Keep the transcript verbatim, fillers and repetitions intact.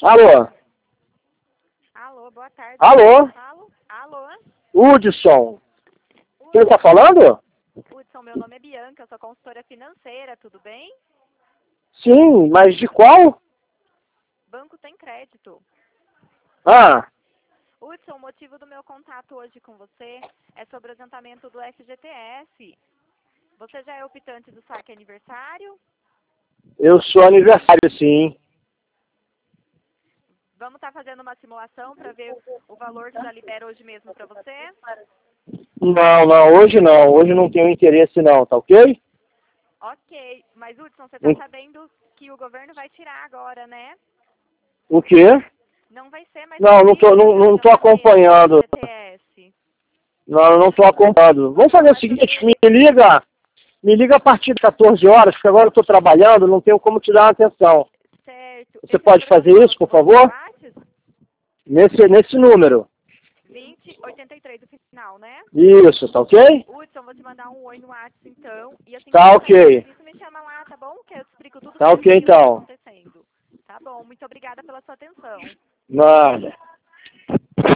Alô? Alô, boa tarde. Alô? Alô? Alô? Hudson. Quem está falando? Hudson, meu nome é Bianca, eu sou consultora financeira, tudo bem? Sim, mas de qual? Banco Tem Crédito. Ah, Hudson, o motivo do meu contato hoje com você é sobre o adiantamento do F G T S. Você já é optante do saque aniversário? eu sou aniversário, sim. Vamos estar fazendo uma simulação para ver o valor que já libera hoje mesmo para você? Não, não, hoje não. Hoje não tenho interesse não, tá ok? Ok, mas Hudson, você está Hum. sabendo que o governo vai tirar agora, né? O quê? Não vai ser mais Não, não tô, possível não, fazer o não tô adiantamento do acompanhando. F G T S. Não, eu não tô acompanhando. Vamos fazer o Vai seguinte, fazer... me liga. Me liga a partir de quatorze horas, porque agora eu tô trabalhando, não tenho como te dar uma atenção. Certo. Você Esse pode número é o fazer seu, isso, por o seu favor? WhatsApp? Nesse, nesse número. vinte oitenta e três no final, né? Isso, tá ok? Hudson, vou te mandar um oi no WhatsApp então. E assim que Tá você sair do ok. serviço, me chama lá, tá bom? Que eu te explico tudo Tá ok certinho o que está então. acontecendo. Tá bom, muito obrigada pela sua atenção. Nada.